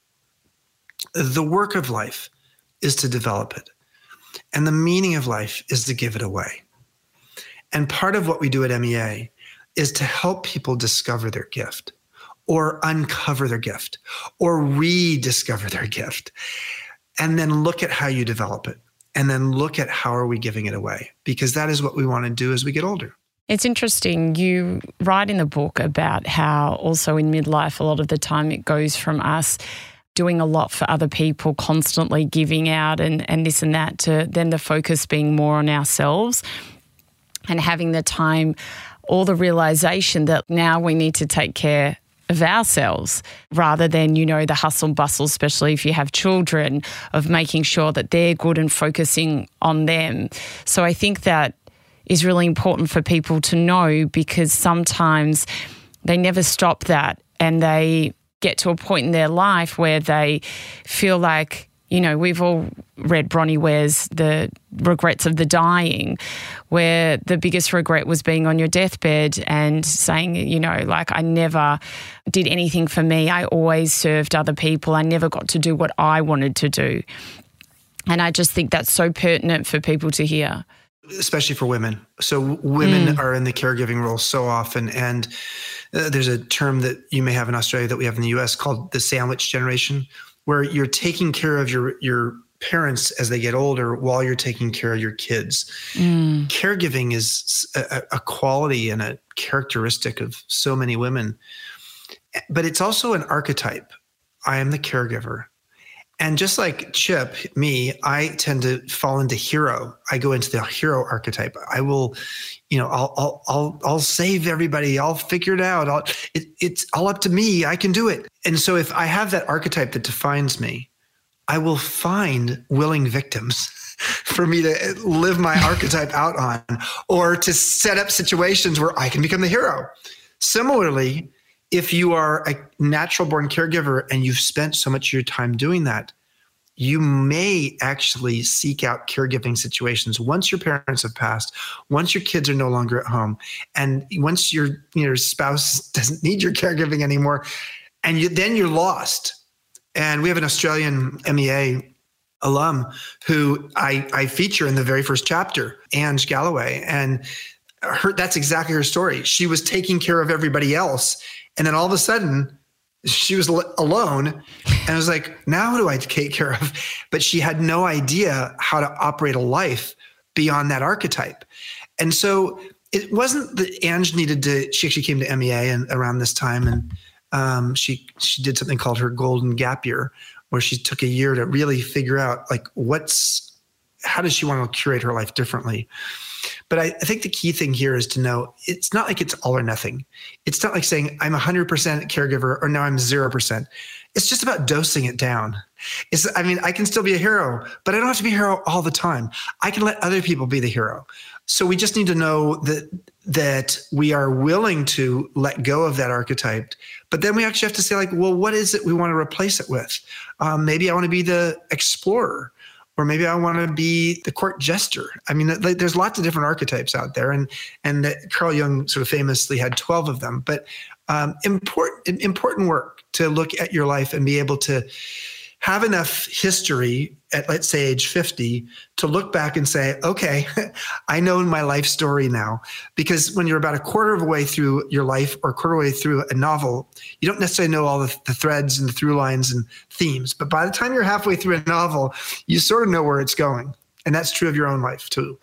The work of life is to develop it. And the meaning of life is to give it away. And part of what we do at M E A is to help people discover their gift, or uncover their gift, or rediscover their gift, and then look at how you develop it, and then look at how are we giving it away, because that is what we want to do as we get older. It's interesting. You write in the book about how also in midlife, a lot of the time it goes from us doing a lot for other people, constantly giving out and, and this and that, to then the focus being more on ourselves and having the time, or the realization that now we need to take care of ourselves rather than, you know, the hustle bustle, especially if you have children, of making sure that they're good and focusing on them. So I think that is really important for people to know, because sometimes they never stop that and they get to a point in their life where they feel like, you know, we've all read Bronnie Ware's The Regrets of the Dying, where the biggest regret was being on your deathbed and saying, you know, like, I never did anything for me. I always served other people. I never got to do what I wanted to do. And I just think that's so pertinent for people to hear. Especially for women. So women Mm. are in the caregiving role so often. And uh, there's a term that you may have in Australia that we have in the U S called the sandwich generation, where you're taking care of your, your parents as they get older while you're taking care of your kids. Mm. Caregiving is a, a quality and a characteristic of so many women, but it's also an archetype. I am the caregiver. And just like Chip, me, I tend to fall into hero. I go into the hero archetype. I will, you know, I'll, I'll, I'll, I'll save everybody. I'll figure it out. I'll, it, it's all up to me. I can do it. And so if I have that archetype that defines me, I will find willing victims for me to live my archetype out on, or to set up situations where I can become the hero. Similarly, if you are a natural born caregiver and you've spent so much of your time doing that, you may actually seek out caregiving situations once your parents have passed, once your kids are no longer at home, and once your, your spouse doesn't need your caregiving anymore, and you, then you're lost. And we have an Australian M E A alum who I, I feature in the very first chapter, Ange Galloway, and her, that's exactly her story. She was taking care of everybody else, and then all of a sudden, she was alone, and I was like, now who do I take care of? But she had no idea how to operate a life beyond that archetype. And so it wasn't that Ange needed to, she actually came to M E A and around this time, and um, she she did something called her golden gap year, where she took a year to really figure out, like, what's, how does she want to curate her life differently? But I, I think the key thing here is to know it's not like it's all or nothing. It's not like saying I'm one hundred percent caregiver or now I'm zero percent. It's just about dosing it down. It's, I mean, I can still be a hero, but I don't have to be a hero all the time. I can let other people be the hero. So we just need to know that that we are willing to let go of that archetype. But then we actually have to say, like, well, what is it we want to replace it with? Um, maybe I want to be the explorer. Or maybe I want to be the court jester. I mean, there's lots of different archetypes out there, and and Carl Jung sort of famously had twelve of them. But um, important important work to look at your life and be able to have enough history at, let's say, age fifty, to look back and say, okay, I know my life story now. Because when you're about a quarter of a way through your life or a quarter of a way through a novel, you don't necessarily know all the, the threads and the through lines and themes. But by the time you're halfway through a novel, you sort of know where it's going. And that's true of your own life too.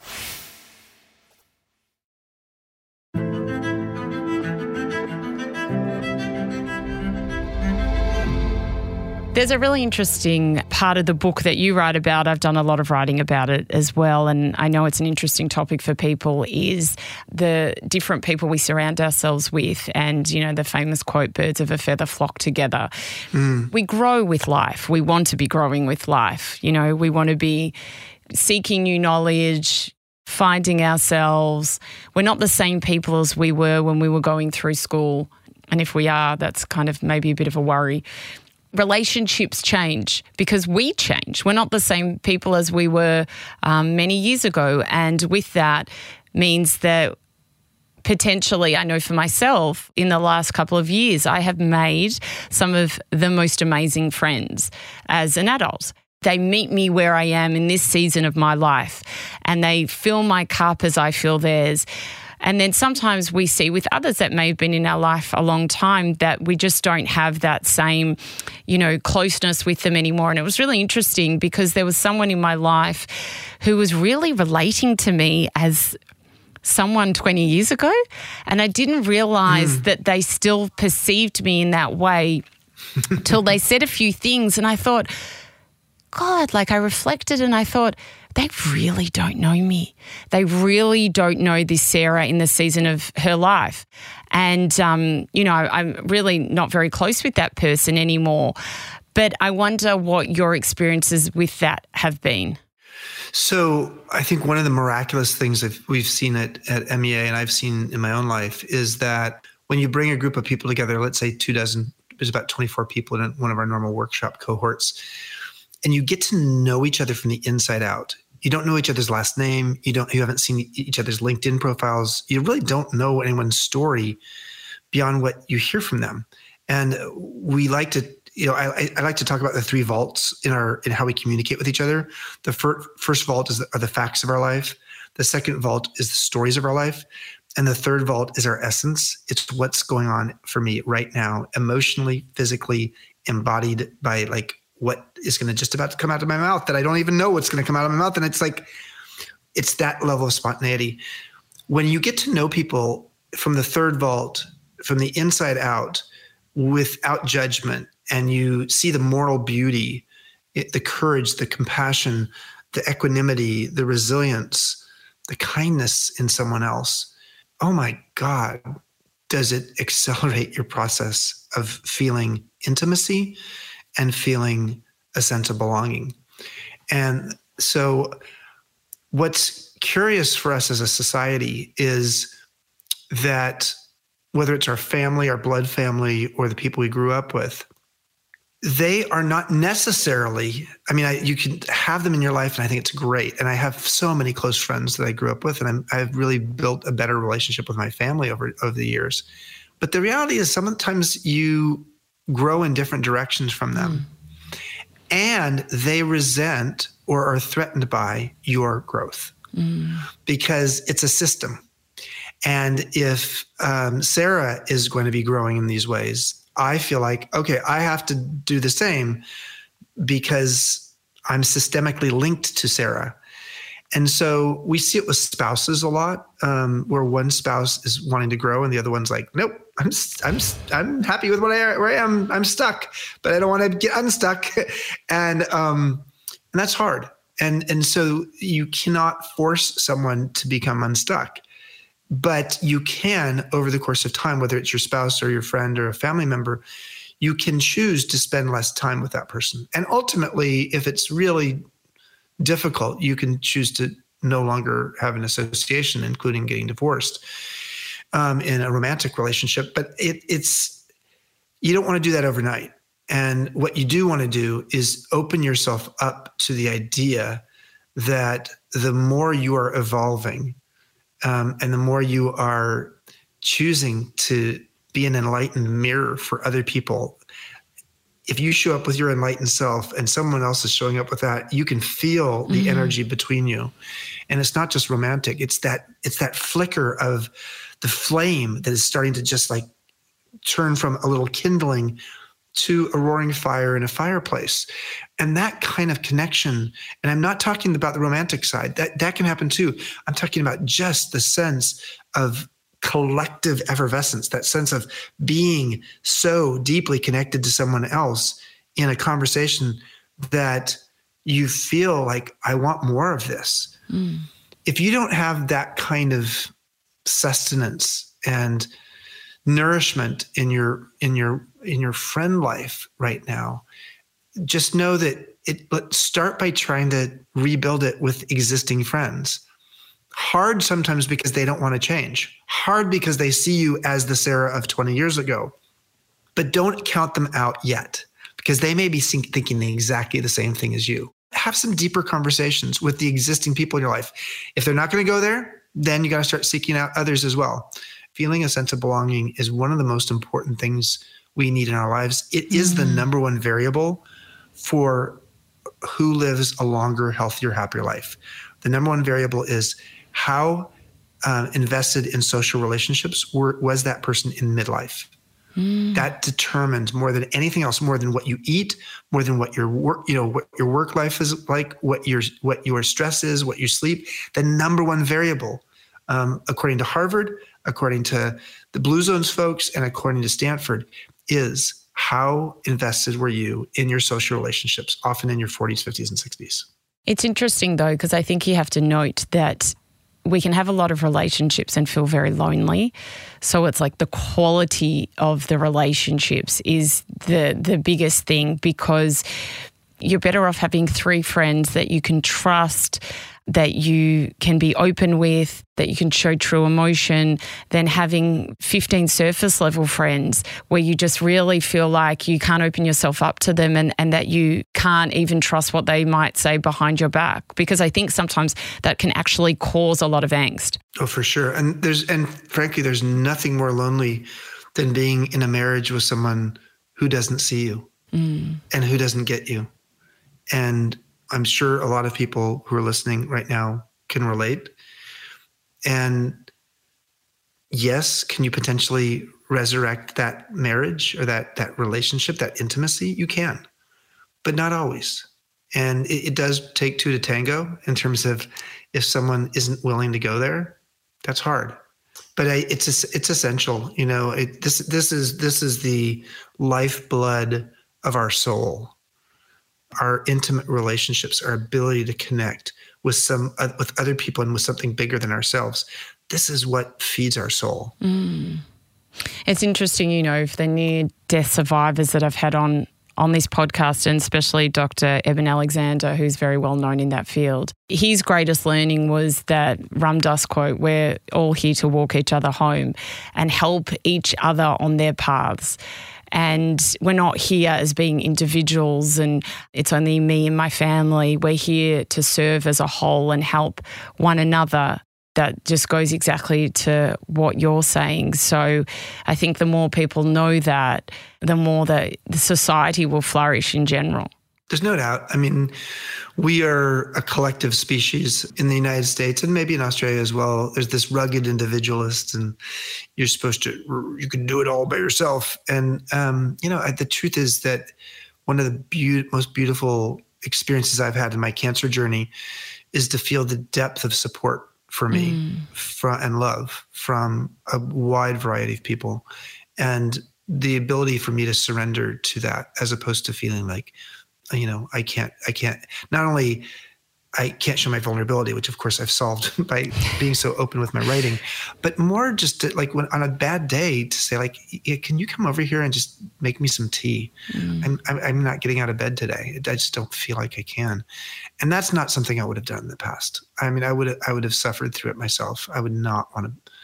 There's a really interesting part of the book that you write about. I've done a lot of writing about it as well, and I know it's an interesting topic for people, is the different people we surround ourselves with, and, you know, the famous quote, birds of a feather flock together. Mm. We grow with life. We want to be growing with life. You know, we want to be seeking new knowledge, finding ourselves. We're not the same people as we were when we were going through school, and if we are, that's kind of maybe a bit of a worry. Relationships change because we change. We're not the same people as we were um, many years ago. And with that means that potentially, I know for myself, in the last couple of years, I have made some of the most amazing friends as an adult. They meet me where I am in this season of my life, and they fill my cup as I fill theirs. And then sometimes we see with others that may have been in our life a long time that we just don't have that same, you know, closeness with them anymore. And it was really interesting because there was someone in my life who was really relating to me as someone twenty years ago. And I didn't realize mm. that they still perceived me in that way till they said a few things. And I thought, God, like I reflected and I thought, they really don't know me. They really don't know this Sarah in the season of her life. And, um, you know, I'm really not very close with that person anymore. But I wonder what your experiences with that have been. So I think one of the miraculous things that we've seen at, at M E A and I've seen in my own life is that when you bring a group of people together, let's say two dozen, there's about twenty-four people in one of our normal workshop cohorts, and you get to know each other from the inside out. You don't know each other's last name. You don't, you haven't seen each other's LinkedIn profiles. You really don't know anyone's story beyond what you hear from them. And we like to, you know, I, I like to talk about the three vaults in our, in how we communicate with each other. The fir- first vault is the, are the facts of our life. The second vault is the stories of our life. And the third vault is our essence. It's what's going on for me right now, emotionally, physically, embodied by like what is going to just about to come out of my mouth that I don't even know what's going to come out of my mouth. And it's like, it's that level of spontaneity. When you get to know people from the third vault, from the inside out, without judgment, and you see the moral beauty, it, the courage, the compassion, the equanimity, the resilience, the kindness in someone else, oh my God, does it accelerate your process of feeling intimacy and feeling a sense of belonging. And so what's curious for us as a society is that whether it's our family, our blood family, or the people we grew up with, they are not necessarily, I mean, I, you can have them in your life and I think it's great. And I have so many close friends that I grew up with, and I'm, I've really built a better relationship with my family over, over the years. But the reality is sometimes you grow in different directions from them, mm. and they resent or are threatened by your growth mm. because it's a system. And if um, Sarah is going to be growing in these ways, I feel like, okay, I have to do the same because I'm systemically linked to Sarah. And so we see it with spouses a lot, um, where one spouse is wanting to grow and the other one's like, nope, I'm I'm I'm happy with what I, where I am. I'm stuck, but I don't want to get unstuck. and um, and that's hard. And and so you cannot force someone to become unstuck. But you can, over the course of time, whether it's your spouse or your friend or a family member, you can choose to spend less time with that person. And ultimately, if it's really difficult, you can choose to no longer have an association, including getting divorced um, in a romantic relationship. But it, it's you don't want to do that overnight. And what you do want to do is open yourself up to the idea that the more you are evolving, Um, and the more you are choosing to be an enlightened mirror for other people, if you show up with your enlightened self and someone else is showing up with that, you can feel the mm-hmm. energy between you. And it's not just romantic. It's that, it's that flicker of the flame that is starting to just like turn from a little kindling to a roaring fire in a fireplace. And that kind of connection, and I'm not talking about the romantic side, that, that can happen too. I'm talking about just the sense of collective effervescence, that sense of being so deeply connected to someone else in a conversation that you feel like, I want more of this. Mm. If you don't have that kind of sustenance and nourishment in your in your in your friend life right now, just know that it but start by trying to rebuild it with existing friends. Hard sometimes because they don't want to change. Hard because they see you as the Sarah of twenty years ago. But don't count them out yet, because they may be thinking exactly the same thing as you. Have some deeper conversations with the existing people in your life. If they're not going to go there, then you got to start seeking out others as well. Feeling a sense of belonging is one of the most important things we need in our lives. It mm-hmm. is the number one variable for who lives a longer, healthier, happier life. The number one variable is how uh, invested in social relationships were, was that person in midlife. Mm. That determines more than anything else, more than what you eat, more than what your work, you know, what your work life is like, what your what your stress is, what you sleep. The number one variable, um, according to Harvard, according to the Blue Zones folks, and according to Stanford, is how invested were you in your social relationships, often in your forties, fifties, and sixties? It's interesting though, because I think you have to note that we can have a lot of relationships and feel very lonely. So it's like the quality of the relationships is the the biggest thing, because you're better off having three friends that you can trust, that you can be open with, that you can show true emotion, than having fifteen surface level friends where you just really feel like you can't open yourself up to them, and, and that you can't even trust what they might say behind your back. Because I think sometimes that can actually cause a lot of angst. Oh, for sure. And there's, and frankly, there's nothing more lonely than being in a marriage with someone who doesn't see you mm. and who doesn't get you. And I'm sure a lot of people who are listening right now can relate. And yes, can you potentially resurrect that marriage or that that relationship, that intimacy? You can, but not always. And it, it does take two to tango in terms of if someone isn't willing to go there, that's hard. But I, it's it's essential. You know, it, this this is this is the lifeblood of our soul. Our intimate relationships, our ability to connect with some uh, with other people and with something bigger than ourselves. This is what feeds our soul. Mm. It's interesting, you know, for the near-death survivors that I've had on on this podcast, and especially Doctor Eben Alexander, who's very well known in that field. His greatest learning was that Ram Dass quote, "We're all here to walk each other home and help each other on their paths." And we're not here as being individuals and it's only me and my family. We're here to serve as a whole and help one another. That just goes exactly to what you're saying. So I think the more people know that, the more that the society will flourish in general. There's no doubt. I mean, we are a collective species in the United States and maybe in Australia as well. There's this rugged individualist and you're supposed to, you can do it all by yourself. And, um, you know, I, the truth is that one of the be- most beautiful experiences I've had in my cancer journey is to feel the depth of support for me mm. from, and love from a wide variety of people. And the ability for me to surrender to that as opposed to feeling like, you know, I can't, I can't, not only I can't show my vulnerability, which of course I've solved by being so open with my writing, but more just to, like when on a bad day to say like, can you come over here and just make me some tea? Mm. I'm, I'm, I'm not getting out of bed today. I just don't feel like I can. And that's not something I would have done in the past. I mean, I would, I would have suffered through it myself. I would not want to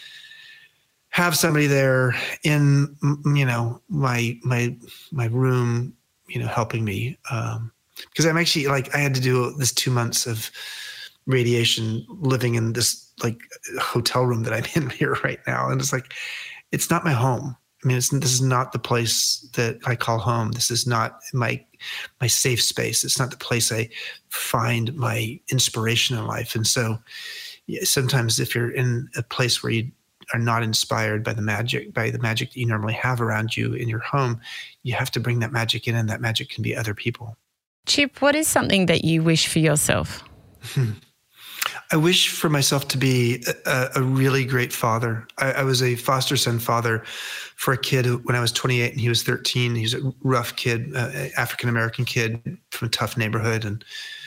have somebody there in, you know, my, my, my room, you know, helping me. Um, because I'm actually like, I had to do this two months of radiation living in this like hotel room that I'm in here right now. And it's like, it's not my home. I mean, it's, this is not the place that I call home. This is not my, my safe space. It's not the place I find my inspiration in life. And so yeah, sometimes if you're in a place where you are not inspired by the magic, by the magic that you normally have around you in your home, you have to bring that magic in, and that magic can be other people. Chip, what is something that you wish for yourself? Hmm. I wish for myself to be a, a really great father. I, I was a foster son father for a kid who, when I was twenty-eight and he was thirteen. He was a rough kid, uh, African-American kid from a tough neighborhood. And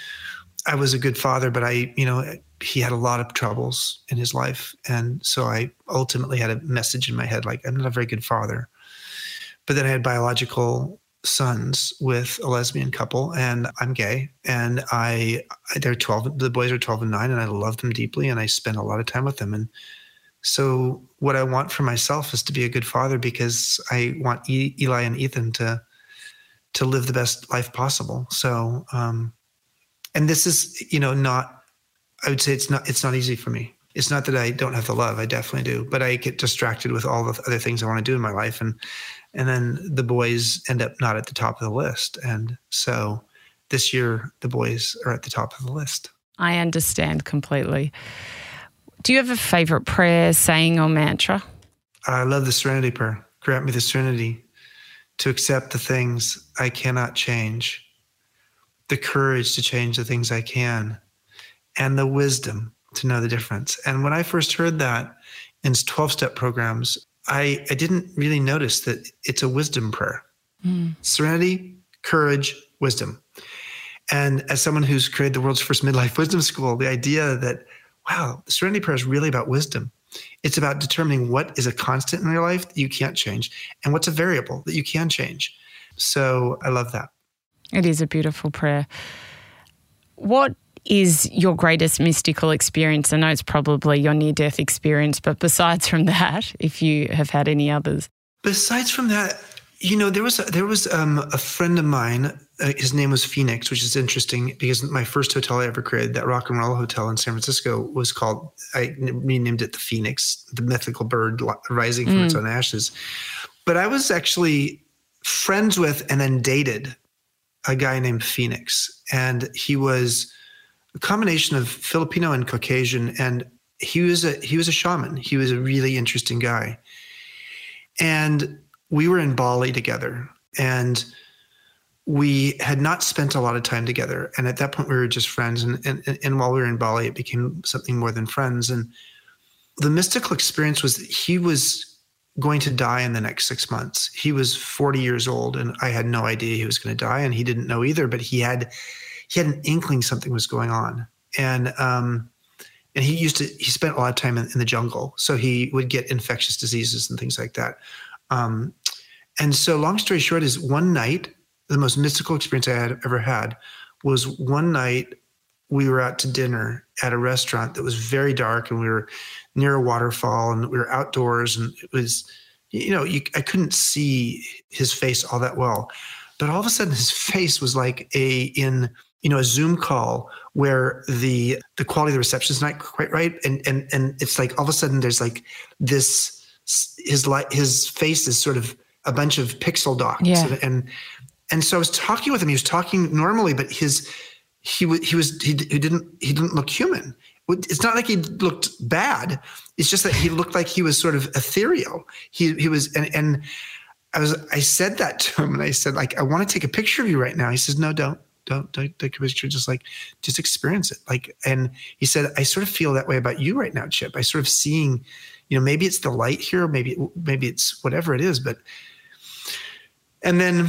I was a good father, but I, you know, he had a lot of troubles in his life. And so I ultimately had a message in my head, like, I'm not a very good father. But then I had biological sons with a lesbian couple, and I'm gay, and I, they're twelve, the boys are twelve and nine, and I love them deeply, and I spend a lot of time with them. And so what I want for myself is to be a good father, because I want e- Eli and Ethan to, to live the best life possible. So, um, and this is, you know, not, I would say it's not, it's not easy for me. It's not that I don't have the love. I definitely do, but I get distracted with all the other things I want to do in my life. And, and then the boys end up not at the top of the list. And so this year the boys are at the top of the list. I understand completely. Do you have a favorite prayer, saying, or mantra? I love the Serenity Prayer. Grant me the serenity to accept the things I cannot change, the courage to change the things I can, and the wisdom to know the difference. And when I first heard that in twelve-step programs, I, I didn't really notice that it's a wisdom prayer. Mm. Serenity, courage, wisdom. And as someone who's created the world's first midlife wisdom school, the idea that, wow, the Serenity Prayer is really about wisdom. It's about determining what is a constant in your life that you can't change and what's a variable that you can change. So I love that. It is a beautiful prayer. What is your greatest mystical experience? I know it's probably your near-death experience, but besides from that, if you have had any others. Besides from that, you know, there was a, there was um, a friend of mine. Uh, his name was Phoenix, which is interesting because my first hotel I ever created, that rock and roll hotel in San Francisco, was called, I renamed it the Phoenix, the mythical bird rising from mm. its own ashes. But I was actually friends with and then dated a guy named Phoenix. And he was a combination of Filipino and Caucasian. And he was a, he was a shaman. He was a really interesting guy. And we were in Bali together, and we had not spent a lot of time together. And at that point we were just friends. And, and, and while we were in Bali, it became something more than friends. And the mystical experience was that he was going to die in the next six months. He was forty years old, and I had no idea he was going to die, and he didn't know either, but he had, he had an inkling something was going on. And, um, and he used to, he spent a lot of time in, in the jungle. So he would get infectious diseases and things like that. Um, and so long story short is one night, the most mystical experience I had ever had was one night we were out to dinner at a restaurant that was very dark, and we were near a waterfall, and we were outdoors, and it was, you know, you, I couldn't see his face all that well, but all of a sudden his face was like a, in, you know, a Zoom call where the, the quality of the reception is not quite right. And, and, and it's like, all of a sudden there's like this, his light, his face is sort of a bunch of pixel dots. Yeah. And, and, and so I was talking with him, he was talking normally, but his, he was, he was, he, he didn't, he didn't look human. It's not like he looked bad. It's just that he looked like he was sort of ethereal. He, he was, and, and I was, I said that to him, and I said, like, I want to take a picture of you right now. He says, no, don't, don't, don't take a picture. Just like, just experience it. Like, and he said, I sort of feel that way about you right now, Chip. I sort of seeing, you know, maybe it's the light here, maybe, maybe it's whatever it is, but, and then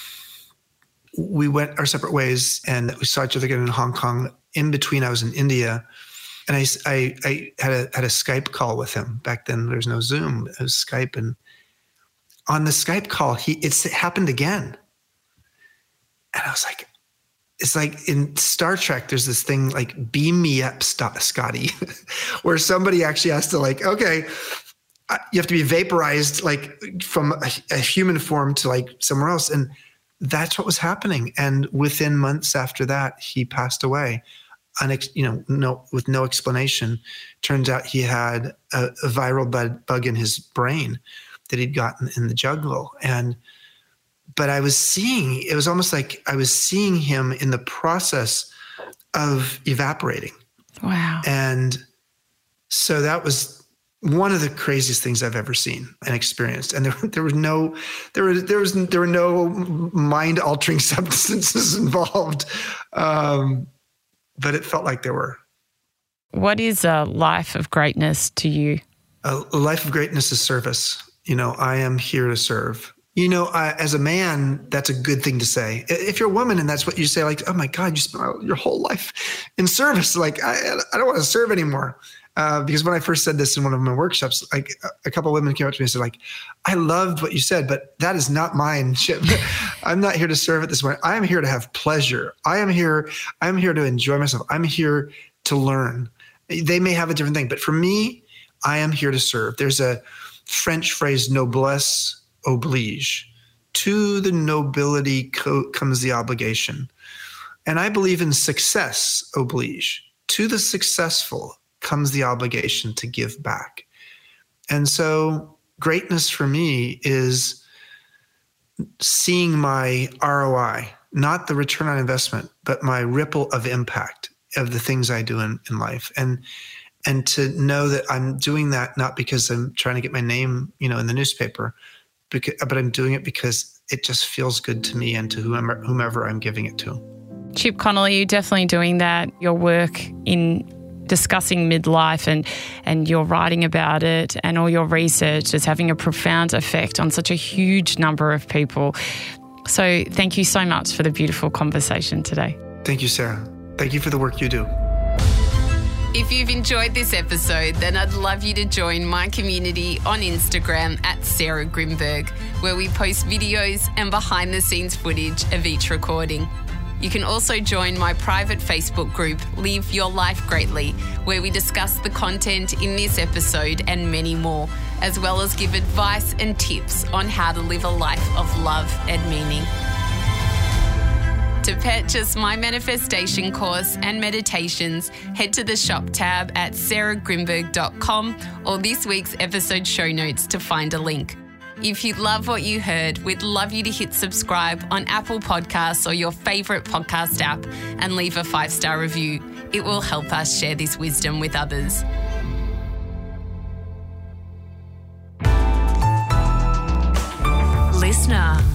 we went our separate ways, and we saw each other again in Hong Kong. In between, I was in India, and I, I, I had a, had a Skype call with him. Back then there's no Zoom, it was Skype. And on the Skype call, he, it's, it happened again. And I was like, it's like in Star Trek, there's this thing like, beam me up, Scotty, where somebody actually has to like, okay, you have to be vaporized like from a, a human form to like somewhere else. And that's what was happening. And within months after that, he passed away. Unex, you know, no, with no explanation. Turns out he had a, a viral bug, bug in his brain that he'd gotten in the jungle. And, but I was seeing, it was almost like I was seeing him in the process of evaporating. Wow. And so that was one of the craziest things I've ever seen and experienced. And there, there was no, there was, there was, there were no mind altering substances involved. Um, But it felt like there were. What is a life of greatness to you? A life of greatness is service. You know, I am here to serve. You know, I, as a man, that's a good thing to say. If you're a woman and that's what you say, like, oh my God, you spent your whole life in service. Like, I, I don't want to serve anymore. Uh, because when I first said this in one of my workshops, like a couple of women came up to me and said, like, I loved what you said, but that is not mine. I'm not here to serve at this point. I am here to have pleasure. I am here. I'm here to enjoy myself. I'm here to learn. They may have a different thing, but for me, I am here to serve. There's a French phrase, noblesse oblige. To the nobility co- comes the obligation. And I believe in success oblige. To the successful comes the obligation to give back. And so greatness for me is seeing my R O I, not the return on investment, but my ripple of impact of the things I do in, in life. And and to know that I'm doing that not because I'm trying to get my name, you know, in the newspaper, because, but I'm doing it because it just feels good to me and to whomever, whomever I'm giving it to. Chip Connolly, you're definitely doing that. Your work in discussing midlife and and your writing about it and all your research is having a profound effect on such a huge number of people. So thank you so much for the beautiful conversation today. Thank you, Sarah. Thank you for the work you do. If you've enjoyed this episode, then I'd love you to join my community on Instagram at Sarah Grimberg, where we post videos and behind-the-scenes footage of each recording. You can also join my private Facebook group, Live Your Life Greatly, where we discuss the content in this episode and many more, as well as give advice and tips on how to live a life of love and meaning. To purchase my manifestation course and meditations, head to the shop tab at sarah grimberg dot com or this week's episode show notes to find a link. If you love what you heard, we'd love you to hit subscribe on Apple Podcasts or your favourite podcast app and leave a five-star review. It will help us share this wisdom with others. Listener.